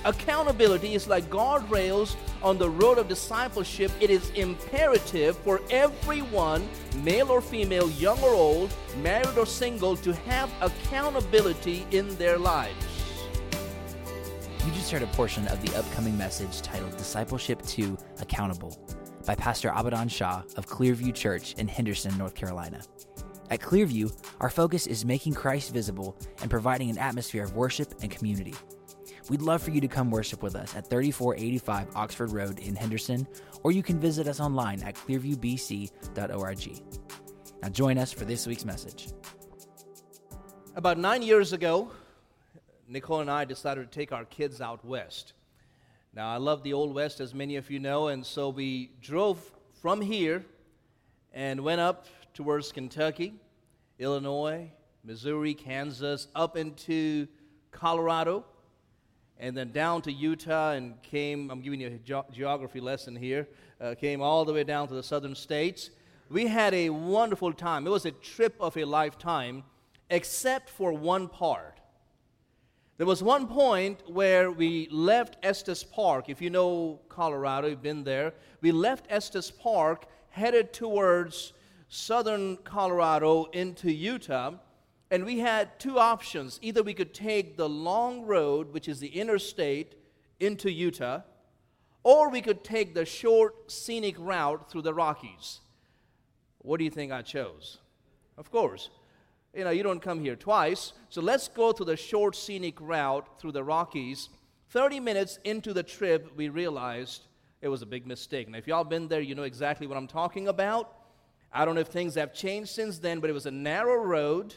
Accountability is like guardrails on the road of discipleship. It is imperative for everyone, male or female, young or old, married or single, to have accountability in their lives. You just heard a portion of the upcoming message titled Discipleship to Accountable by Pastor Abadan Shah of Clearview Church in Henderson, North Carolina. At Clearview, our focus is making Christ visible and providing an atmosphere of worship and community. We'd love for you to come worship with us at 3485 Oxford Road in Henderson, or you can visit us online at clearviewbc.org. Now join us for this week's message. About 9 years ago, Nicole and I decided to take our kids out west. Now, I love the Old West, as many of you know, and so we drove from here and went up towards Kentucky, Illinois, Missouri, Kansas, up into Colorado, and then down to Utah, and came, I'm giving you a geography lesson here, came all the way down to the southern states. We had a wonderful time. It was a trip of a lifetime, except for one part. There was one point where we left Estes Park. If you know Colorado, you've been there. We left Estes Park, headed towards southern Colorado into Utah, and we had two options. Either we could take the long road, which is the interstate, into Utah, or we could take the short, scenic route through the Rockies. What do you think I chose? Of course, you don't come here twice, so let's go through the short, scenic route through the Rockies. 30 minutes into the trip, we realized it was a big mistake. And if y'all been there, you know exactly what I'm talking about. I don't know if things have changed since then, but it was a narrow road,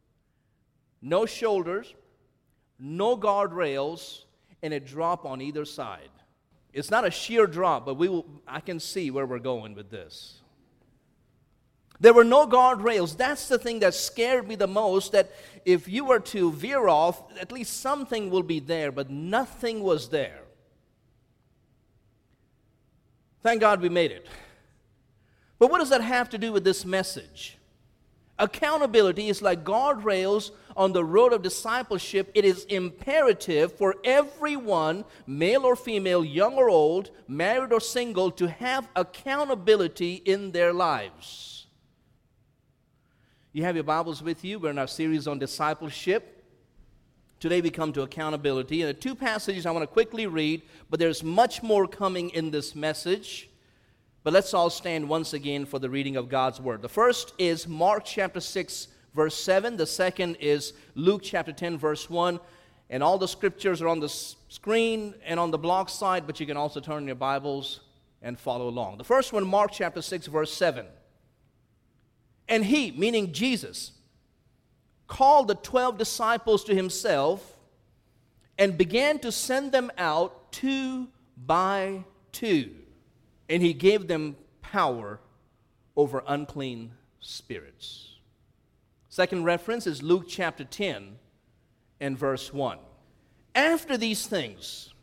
no shoulders, no guardrails, and a drop on either side. It's not a sheer drop, but I can see where we're going with this. There were no guardrails. That's the thing that scared me the most, that if you were to veer off, at least something will be there, but nothing was there. Thank God we made it. But what does that have to do with this message? Accountability is like guardrails on the road of discipleship. It is imperative for everyone, male or female, young or old, married or single, to have accountability in their lives. You have your Bibles with you. We're in our series on discipleship. Today we come to accountability. And the two passages I want to quickly read, but there's much more coming in this message. But let's all stand once again for the reading of God's Word. The first is Mark chapter 6, verse 7. The second is Luke chapter 10, verse 1. And all the scriptures are on the screen and on the block side, but you can also turn your Bibles and follow along. The first one, Mark chapter 6, verse 7. And he, meaning Jesus, called the 12 disciples to himself and began to send them out two by two. And he gave them power over unclean spirits. Second reference is Luke chapter 10 and verse 1. After these things,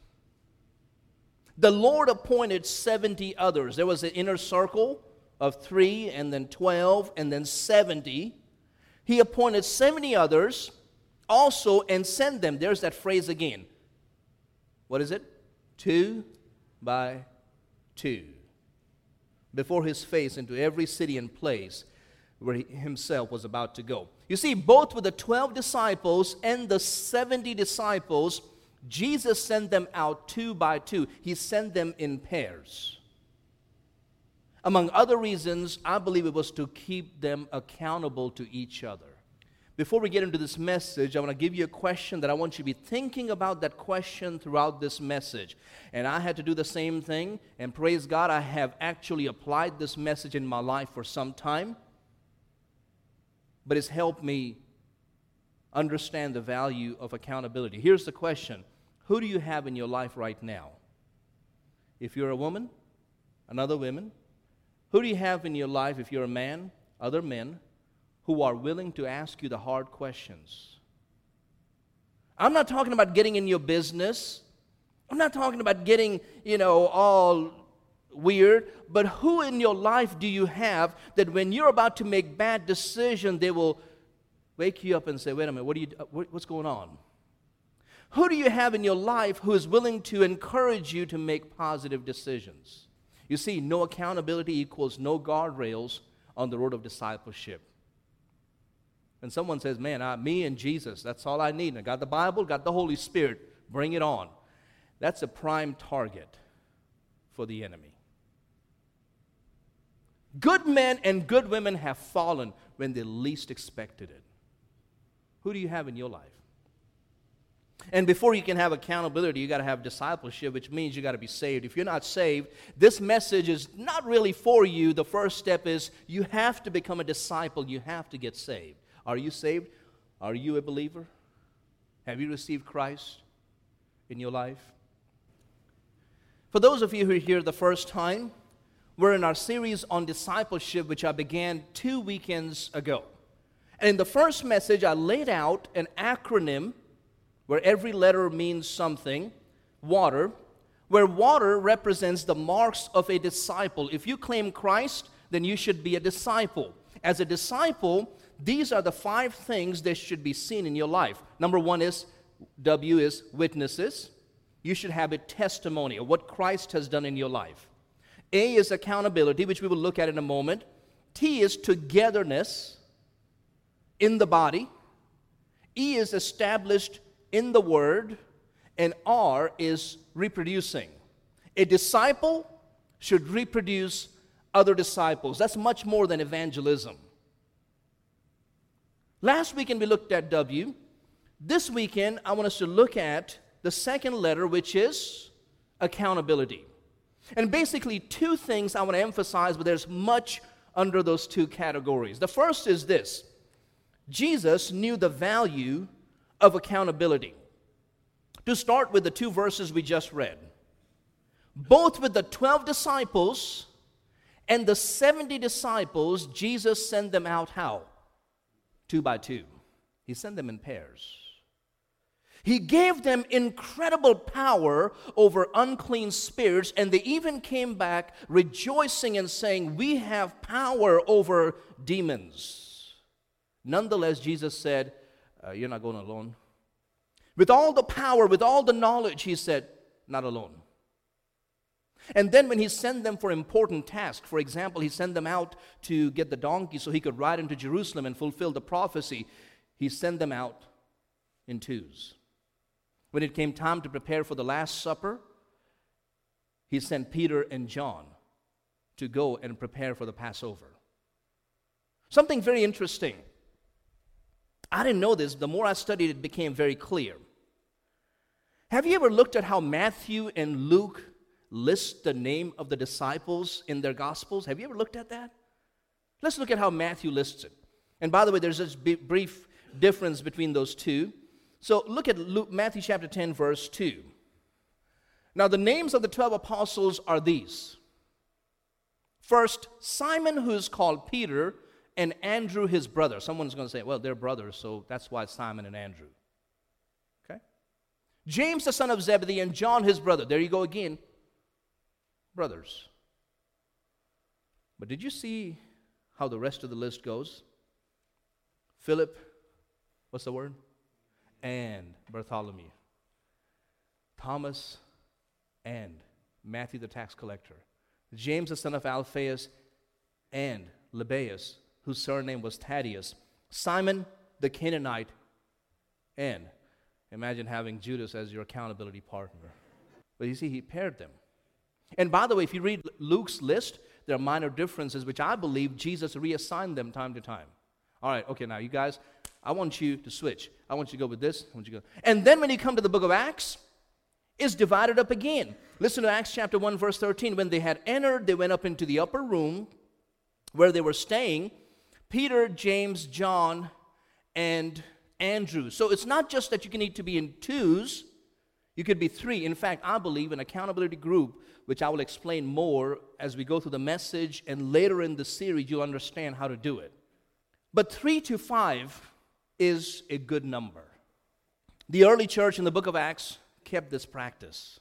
the Lord appointed 70 others. There was an inner circle of 3, and then 12, and then 70. He appointed 70 others also and sent them. There's that phrase again. What is it? 2 by 2. Before his face into every city and place where he himself was about to go. You see, both with the 12 disciples and the 70 disciples, Jesus sent them out 2 by 2. He sent them in pairs. Among other reasons, I believe it was to keep them accountable to each other. Before we get into this message, I want to give you a question that I want you to be thinking about that question throughout this message. And I had to do the same thing, and praise God, I have actually applied this message in my life for some time. But it's helped me understand the value of accountability. Here's the question. Who do you have in your life right now? If you're a woman, another woman. Who do you have in your life, if you're a man, other men, who are willing to ask you the hard questions? I'm not talking about getting in your business. I'm not talking about getting, all weird. But who in your life do you have that when you're about to make bad decisions, they will wake you up and say, wait a minute, what's going on? Who do you have in your life who is willing to encourage you to make positive decisions? You see, no accountability equals no guardrails on the road of discipleship. And someone says, man, me and Jesus, that's all I need. I got the Bible, got the Holy Spirit, bring it on. That's a prime target for the enemy. Good men and good women have fallen when they least expected it. Who do you have in your life? And before you can have accountability, you got to have discipleship, which means you got to be saved. If you're not saved, this message is not really for you. The first step is you have to become a disciple. You have to get saved. Are you saved? Are you a believer? Have you received Christ in your life? For those of you who are here the first time, we're in our series on discipleship, which I began 2 weekends ago. And in the first message, I laid out an acronym where every letter means something, WATER, where water represents the marks of a disciple. If you claim Christ, then you should be a disciple. As a disciple, these are the 5 things that should be seen in your life. Number 1 is, W is witnesses. You should have a testimony of what Christ has done in your life. A is accountability, which we will look at in a moment. T is togetherness in the body. E is established in the Word. And R is reproducing. A disciple should reproduce other disciples. That's much more than evangelism. Last weekend we looked at W. This weekend I want us to look at the second letter, which is accountability. And basically 2 things I want to emphasize, but there's much under those 2 categories. The first is this: Jesus knew the value of accountability. To start with the 2 verses we just read, both with the 12 disciples and the 70 disciples, Jesus sent them out how? 2 by 2. He sent them in pairs. He gave them incredible power over unclean spirits, and they even came back rejoicing and saying, we have power over demons. Nonetheless, Jesus said, you're not going alone. With all the power, with all the knowledge, he said, not alone. And then when he sent them for important tasks, for example, he sent them out to get the donkey so he could ride into Jerusalem and fulfill the prophecy, he sent them out in 2s. When it came time to prepare for the Last Supper, he sent Peter and John to go and prepare for the Passover. Something very interesting. I didn't know this. The more I studied, it became very clear. Have you ever looked at how Matthew and Luke list the name of the disciples in their Gospels? Have you ever looked at that? Let's look at how Matthew lists it. And by the way, there's this brief difference between those 2. So look at Matthew chapter 10, verse 2. Now the names of the 12 apostles are these. First, Simon, who is called Peter, and Andrew, his brother. Someone's going to say, well, they're brothers, so that's why it's Simon and Andrew. Okay? James, the son of Zebedee, and John, his brother. There you go again. Brothers. But did you see how the rest of the list goes? Philip, what's the word? And Bartholomew. Thomas and Matthew the tax collector. James the son of Alphaeus and Lebbaeus, whose surname was Thaddeus. Simon the Canaanite, and imagine having Judas as your accountability partner. But you see, he paired them. And by the way, if you read Luke's list, there are minor differences which I believe Jesus reassigned them time to time. All right, okay, now you guys, I want you to switch. I want you to go with this. I want you to go. And then when you come to the book of Acts, it's divided up again. Listen to Acts chapter 1, verse 13. When they had entered, they went up into the upper room where they were staying, Peter, James, John, and Andrew. So it's not just that you need to be in 2s. You could be 3. In fact, I believe an accountability group, which I will explain more as we go through the message, and later in the series you'll understand how to do it. But 3 to 5 is a good number. The early church in the book of Acts kept this practice.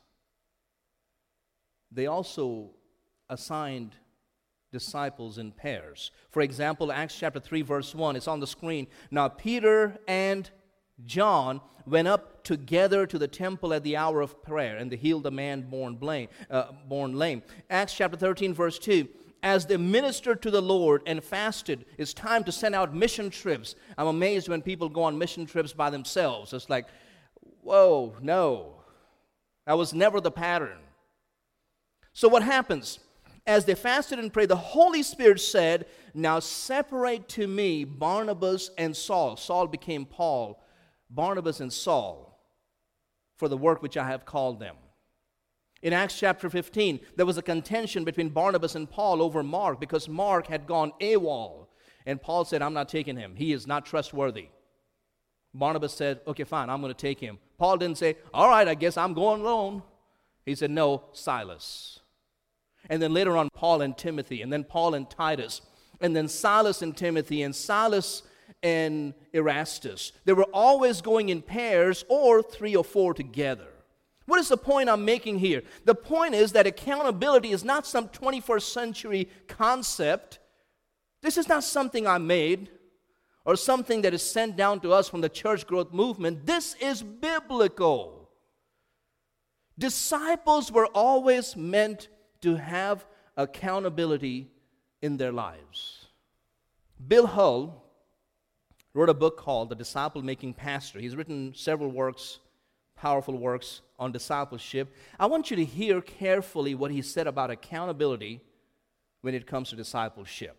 They also assigned disciples in pairs. For example, Acts chapter 3, verse 1, it's on the screen. Now Peter and John went up together to the temple at the hour of prayer, and they healed a man born lame. Acts chapter 13, verse 2. As they ministered to the Lord and fasted, it's time to send out mission trips. I'm amazed when people go on mission trips by themselves. It's like, whoa, no. That was never the pattern. So what happens? As they fasted and prayed, the Holy Spirit said, now separate to me Barnabas and Saul. Saul became Paul, Barnabas and Saul, for the work which I have called them. In Acts chapter 15, there was a contention between Barnabas and Paul over Mark because Mark had gone AWOL. And Paul said, I'm not taking him. He is not trustworthy. Barnabas said, okay, fine, I'm going to take him. Paul didn't say, all right, I guess I'm going alone. He said, no, Silas. And then later on, Paul and Timothy, and then Paul and Titus, and then Silas and Timothy, and Silas and Erastus. They were always going in pairs or 3 or 4 together. What is the point I'm making here? The point is that accountability is not some 21st century concept. This is not something I made or something that is sent down to us from the church growth movement. This is biblical. Disciples were always meant to have accountability in their lives. Bill Hull wrote a book called The Disciple Making Pastor. He's written several works, powerful works on discipleship. I want you to hear carefully what he said about accountability when it comes to discipleship.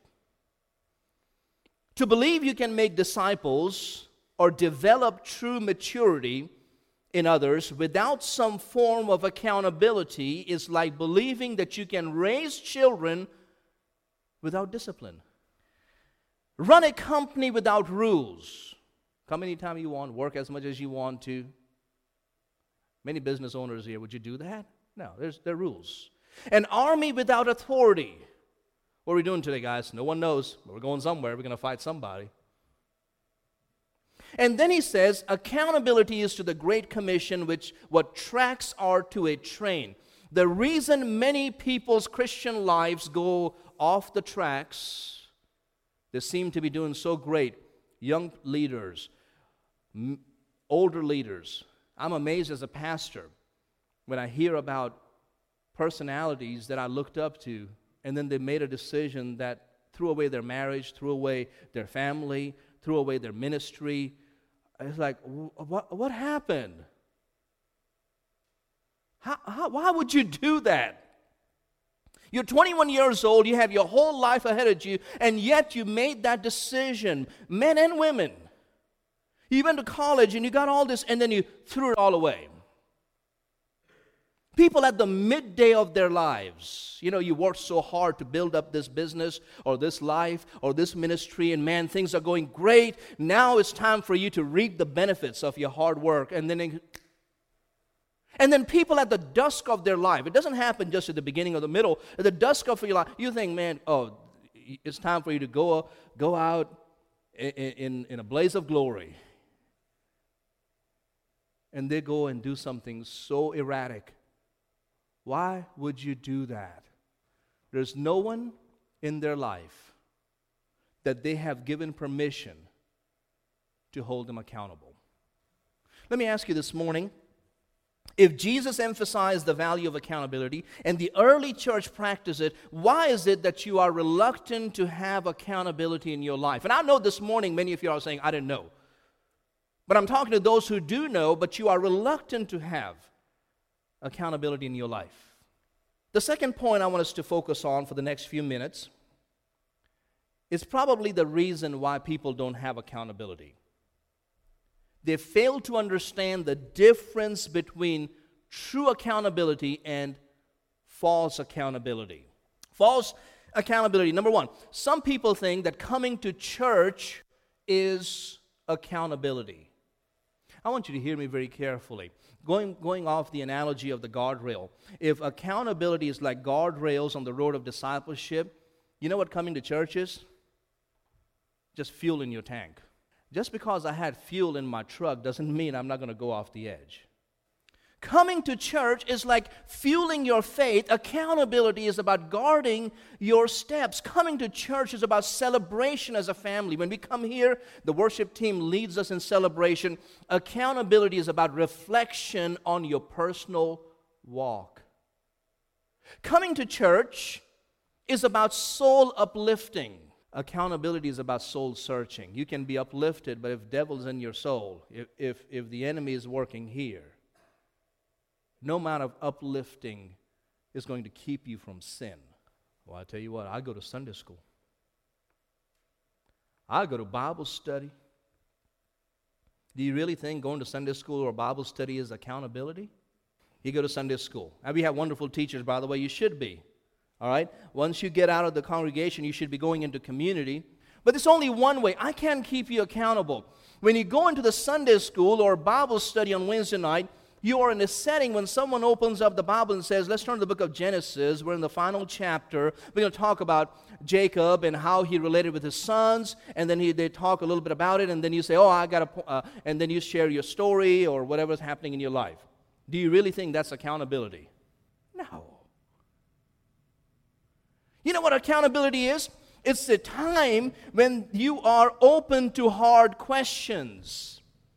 To believe you can make disciples or develop true maturity in others without some form of accountability is like believing that you can raise children without discipline. Run a company without rules. Come anytime you want, work as much as you want to. Many business owners here, would you do that? No, there are rules. An army without authority. What are we doing today, guys? No one knows, but we're going somewhere. We're going to fight somebody. And then he says, accountability is to the Great Commission, which what tracks are to a train. The reason many people's Christian lives go off the tracks, they seem to be doing so great. Young leaders, older leaders. I'm amazed as a pastor when I hear about personalities that I looked up to, and then they made a decision that threw away their marriage, threw away their family, threw away their ministry. It's like, what happened? Why would you do that? You're 21 years old, you have your whole life ahead of you, and yet you made that decision, men and women. You went to college and you got all this, and then you threw it all away. People at the midday of their lives, you worked so hard to build up this business or this life or this ministry, and man, things are going great. Now it's time for you to reap the benefits of your hard work. And then people at the dusk of their life, it doesn't happen just at the beginning or the middle, at the dusk of your life, you think, man, it's time for you to go out in a blaze of glory. And they go and do something so erratic. Why would you do that? There's no one in their life that they have given permission to hold them accountable. Let me ask you this morning, if Jesus emphasized the value of accountability and the early church practiced it, why is it that you are reluctant to have accountability in your life? And I know this morning many of you are saying, I didn't know. But I'm talking to those who do know, but you are reluctant to have accountability in your life. The second point I want us to focus on for the next few minutes is probably the reason why people don't have accountability. They fail to understand the difference between true accountability and false accountability. False accountability, number one, some people think that coming to church is accountability. I want you to hear me very carefully. Going off the analogy of the guardrail, if accountability is like guardrails on the road of discipleship, you know what coming to church is? Just fuel in your tank. Just because I had fuel in my truck doesn't mean I'm not going to go off the edge. Coming to church is like fueling your faith. Accountability is about guarding your steps. Coming to church is about celebration as a family. When we come here, the worship team leads us in celebration. Accountability is about reflection on your personal walk. Coming to church is about soul uplifting. Accountability is about soul searching. You can be uplifted, but if devil's in your soul, if the enemy is working here, no amount of uplifting is going to keep you from sin. Well, I tell you what, I go to Sunday school. I go to Bible study. Do you really think going to Sunday school or Bible study is accountability? You go to Sunday school. And we have wonderful teachers, by the way. You should be. All right? Once you get out of the congregation, you should be going into community. But there's only one way. I can't keep you accountable. When you go into the Sunday school or Bible study on Wednesday night, you are in a setting when someone opens up the Bible and says, let's turn to the book of Genesis. We're in the final chapter. We're going to talk about Jacob and how he related with his sons. And then they talk a little bit about it. And then you say, and then you share your story or whatever's happening in your life. Do you really think that's accountability? No. You know what accountability is? It's the time when you are open to hard questions.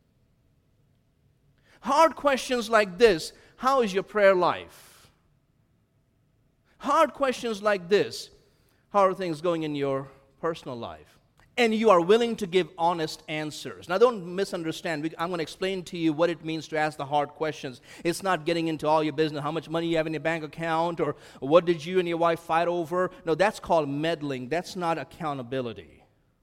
Hard questions like this: how is your prayer life? Hard questions like this: how are things going in your personal life? And you are willing to give honest answers. Now, don't misunderstand. I'm going to explain to you what it means to ask the hard questions. It's not getting into all your business, how much money you have in your bank account, or what did you and your wife fight over. No, that's called meddling. That's not accountability.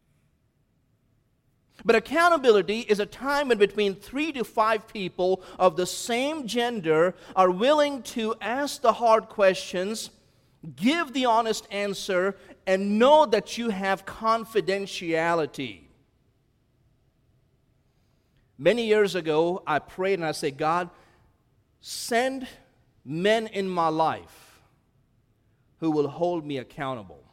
But accountability is a time when between 3 to 5 people of the same gender are willing to ask the hard questions, give the honest answer, and know that you have confidentiality. Many years ago, I prayed and I said, God, send men in my life who will hold me accountable.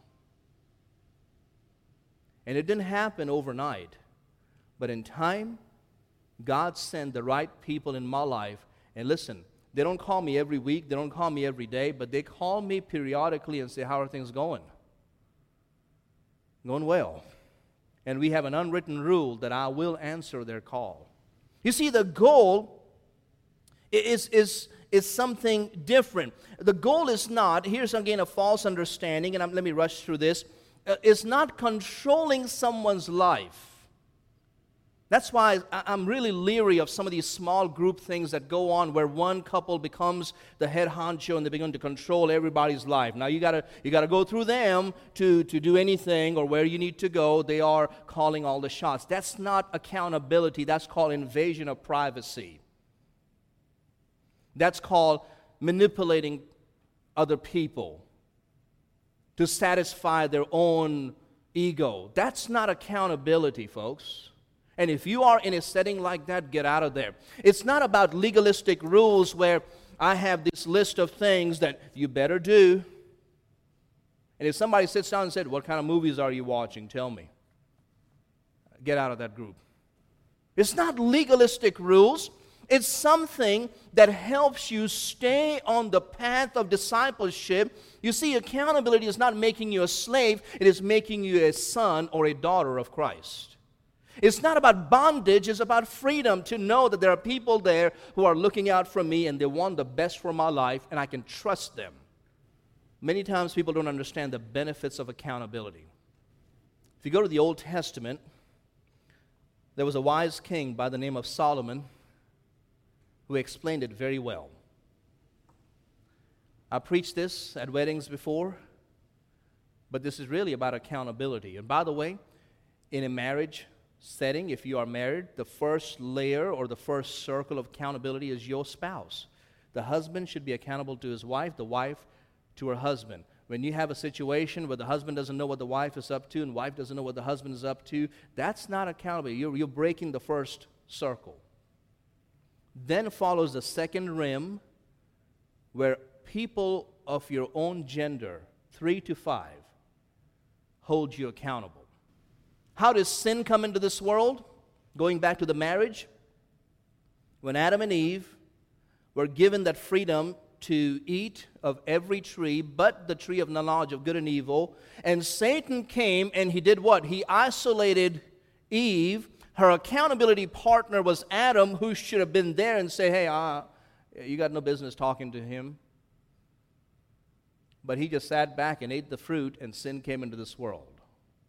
And it didn't happen overnight. But in time, God sent the right people in my life. And listen, they don't call me every week, they don't call me every day, but they call me periodically and say, how are things going? Going well. And we have an unwritten rule that I will answer their call. You see, the goal is something different. The goal is not, here's again a false understanding, and let me rush through this, it's not controlling someone's life. That's why I'm really leery of some of these small group things that go on where one couple becomes the head honcho and they begin to control everybody's life. Now you gotta go through them to do anything or where you need to go. They are calling all the shots. That's not accountability. That's called invasion of privacy. That's called manipulating other people to satisfy their own ego. That's not accountability, folks. And if you are in a setting like that, get out of there. It's not about legalistic rules where I have this list of things that you better do. And if somebody sits down and said, what kind of movies are you watching? Tell me. Get out of that group. It's not legalistic rules. It's something that helps you stay on the path of discipleship. You see, accountability is not making you a slave. It is making you a son or a daughter of Christ. It's not about bondage, it's about freedom to know that there are people there who are looking out for me and they want the best for my life and I can trust them. Many times people don't understand the benefits of accountability. If you go to the Old Testament, there was a wise king by the name of Solomon who explained it very well. I preached this at weddings before, but this is really about accountability. And by the way, in a marriage setting, if you are married, the first layer or the first circle of accountability is your spouse. The husband should be accountable to his wife, the wife to her husband. When you have a situation where the husband doesn't know what the wife is up to and the wife doesn't know what the husband is up to, that's not accountability. You're breaking the first circle. Then follows the second rim where people of your own gender, 3 to 5, hold you accountable. How does sin come into this world? Going back to the marriage, when Adam and Eve were given that freedom to eat of every tree but the tree of the knowledge of good and evil. And Satan came and he did what? He isolated Eve. Her accountability partner was Adam, who should have been there and say, hey, you got no business talking to him. But he just sat back and ate the fruit, and sin came into this world.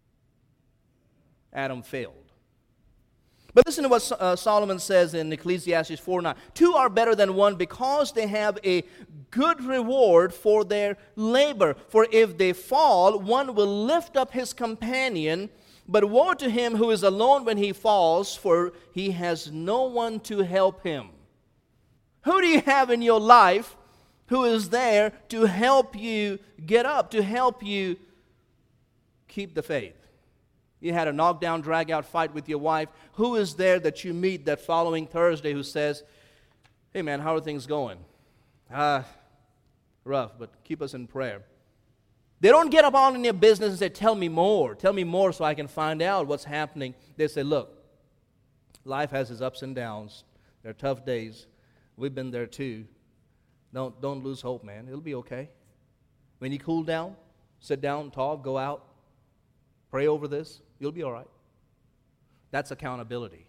Adam failed. But listen to what Solomon says in Ecclesiastes 4:9. Two are better than one because they have a good reward for their labor. For if they fall, one will lift up his companion. But woe to him who is alone when he falls, for he has no one to help him. Who do you have in your life who is there to help you get up, to help you keep the faith? You had a knockdown, drag-out fight with your wife. Who is there that you meet that following Thursday who says, hey man, how are things going? Rough, but keep us in prayer. They don't get up on in their business and say, tell me more so I can find out what's happening. They say, look, life has its ups and downs. There are tough days. We've been there too. Don't lose hope, man. It'll be okay. When you cool down, sit down, talk, go out, pray over this, you'll be all right. That's accountability.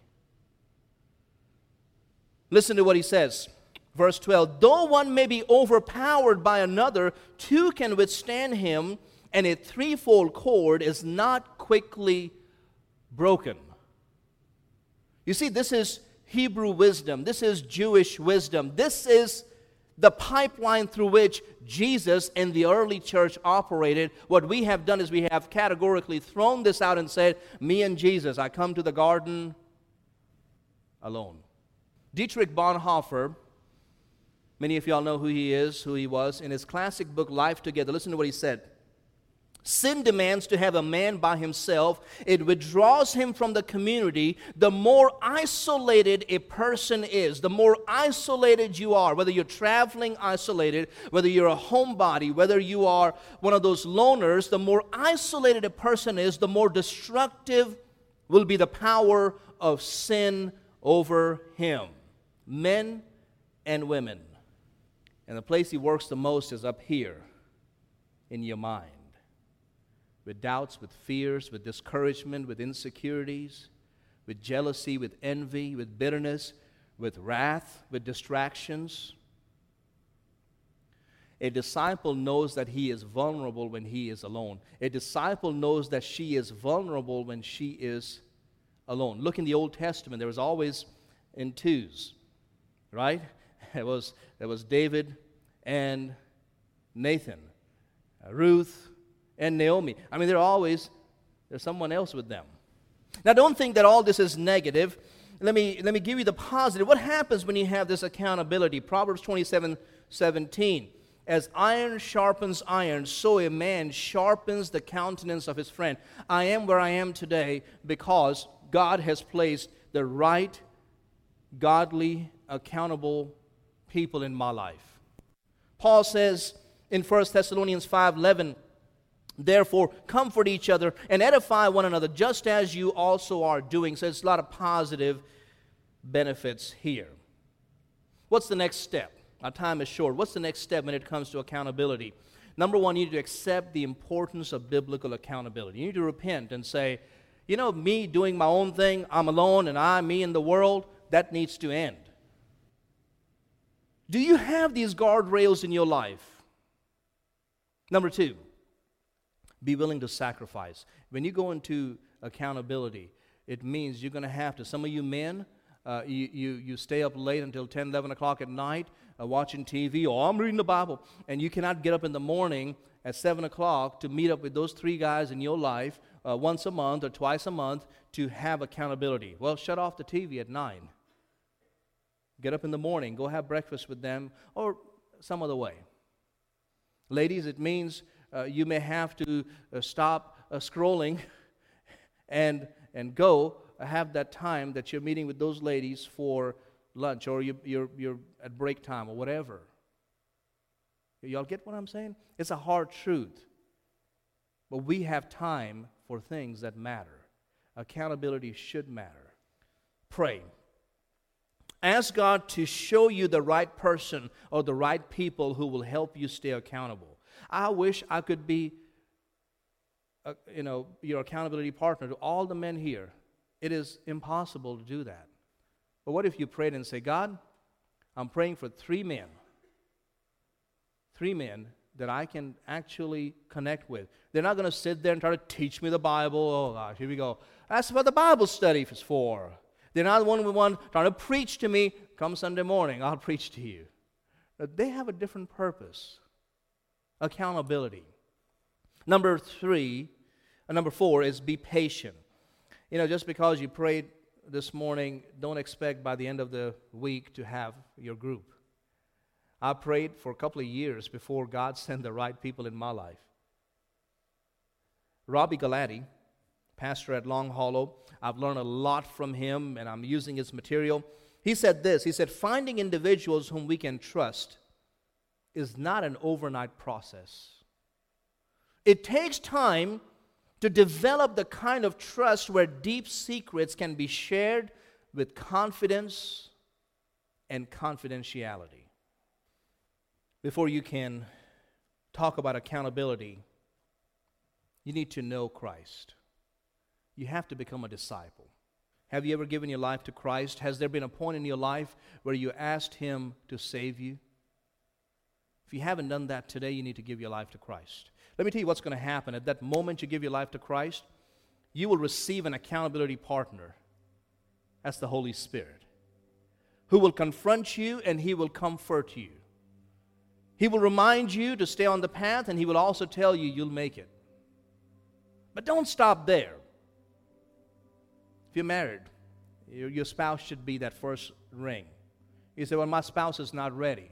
Listen to what he says. Verse 12, though one may be overpowered by another, two can withstand him, and a threefold cord is not quickly broken. You see, this is Hebrew wisdom. This is Jewish wisdom. This is the pipeline through which Jesus and the early church operated. What we have done is we have categorically thrown this out and said, me and Jesus, I come to the garden alone. Dietrich Bonhoeffer, many of y'all know who he is, who he was. In his classic book, Life Together, listen to what he said. Sin demands to have a man by himself. It withdraws him from the community. The more isolated a person is, the more isolated you are, whether you're traveling isolated, whether you're a homebody, whether you are one of those loners, the more isolated a person is, the more destructive will be the power of sin over him. Men and women. And the place he works the most is up here in your mind. With doubts, with fears, with discouragement, with insecurities, with jealousy, with envy, with bitterness, with wrath, with distractions. A disciple knows that he is vulnerable when he is alone. A disciple knows that she is vulnerable when she is alone. Look in the Old Testament, there was always in twos, right? There was David and Nathan, Ruth and Naomi. I mean, there's someone else with them. Now, don't think that all this is negative. Let me give you the positive. What happens when you have this accountability? Proverbs 27:17. As iron sharpens iron, so a man sharpens the countenance of his friend. I am where I am today because God has placed the right, godly, accountable people in my life. Paul says in 1 Thessalonians 5:11, therefore, comfort each other and edify one another, just as you also are doing. So there's a lot of positive benefits here. What's the next step? Our time is short. What's the next step when it comes to accountability? Number one, you need to accept the importance of biblical accountability. You need to repent and say, you know, me doing my own thing, I'm alone, and me in the world, that needs to end. Do you have these guardrails in your life? Number two, be willing to sacrifice. When you go into accountability, it means you're going to have to. Some of you men, you stay up late until 10, 11 o'clock at night watching TV, or I'm reading the Bible, and you cannot get up in the morning at 7 o'clock to meet up with those three guys in your life once a month or twice a month to have accountability. Well, shut off the TV at 9. Get up in the morning, go have breakfast with them, or some other way. Ladies, it means you may have to stop scrolling and go have that time that you're meeting with those ladies for lunch, or you're at break time or whatever. Y'all get what I'm saying? It's a hard truth. But we have time for things that matter. Accountability should matter. Pray. Ask God to show you the right person or the right people who will help you stay accountable. I wish I could be, your accountability partner to all the men here. It is impossible to do that. But what if you prayed and say, God, I'm praying for 3 men. 3 men that I can actually connect with. They're not going to sit there and try to teach me the Bible. Oh, gosh, here we go. That's what the Bible study is for. They're not one trying to preach to me. Come Sunday morning, I'll preach to you. But they have a different purpose. Accountability. Number 4 is be patient. Just because you prayed this morning, don't expect by the end of the week to have your group. I prayed for a couple of years before God sent the right people in my life. Robbie Galati, pastor at Long Hollow, I've learned a lot from him, and I'm using his material. He said this, he said, finding individuals whom we can trust is not an overnight process. It takes time to develop the kind of trust where deep secrets can be shared with confidence and confidentiality. Before you can talk about accountability, you need to know Christ. You have to become a disciple. Have you ever given your life to Christ? Has there been a point in your life where you asked Him to save you? If you haven't done that today, you need to give your life to Christ. Let me tell you what's going to happen. At that moment you give your life to Christ, you will receive an accountability partner. That's the Holy Spirit, who will confront you and He will comfort you. He will remind you to stay on the path, and He will also tell you you'll make it. But don't stop there. If you're married, your spouse should be that first ring. You say, well, my spouse is not ready.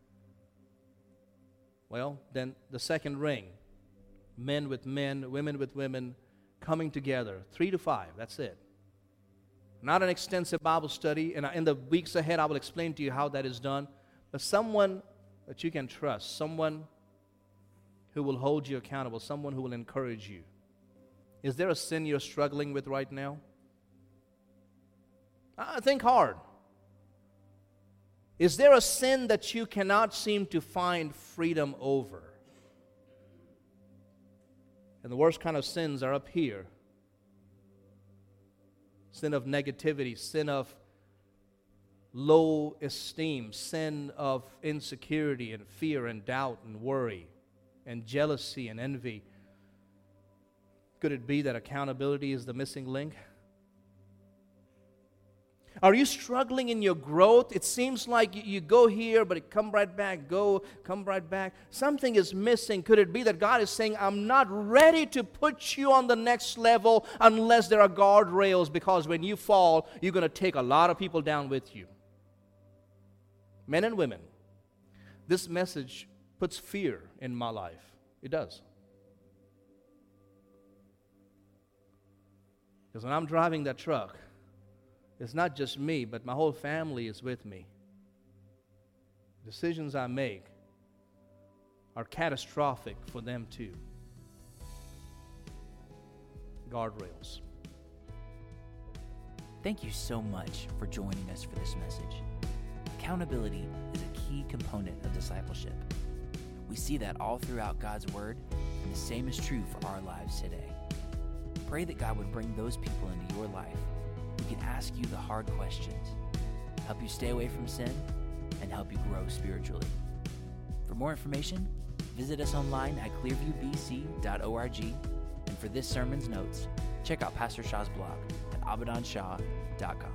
Well, then the second ring, men with men, women with women, coming together, 3 to 5, that's it. Not an extensive Bible study, and in the weeks ahead I will explain to you how that is done, but someone that you can trust, someone who will hold you accountable, someone who will encourage you. Is there a sin you're struggling with right now? Think hard. Is there a sin that you cannot seem to find freedom over? And the worst kind of sins are up here. Sin of negativity, sin of low esteem, sin of insecurity and fear and doubt and worry and jealousy and envy. Could it be that accountability is the missing link? Are you struggling in your growth? It seems like you go here, but it come right back, come right back. Something is missing. Could it be that God is saying, I'm not ready to put you on the next level unless there are guardrails, because when you fall, you're going to take a lot of people down with you. Men and women, this message puts fear in my life. It does. Because when I'm driving that truck, it's not just me, but my whole family is with me. Decisions I make are catastrophic for them too. Guardrails. Thank you so much for joining us for this message. Accountability is a key component of discipleship. We see that all throughout God's Word, and the same is true for our lives today. Pray that God would bring those people into your life who can ask you the hard questions, help you stay away from sin, and help you grow spiritually. For more information, visit us online at clearviewbc.org, and for this sermon's notes, check out Pastor Shah's blog at abadanshaw.com.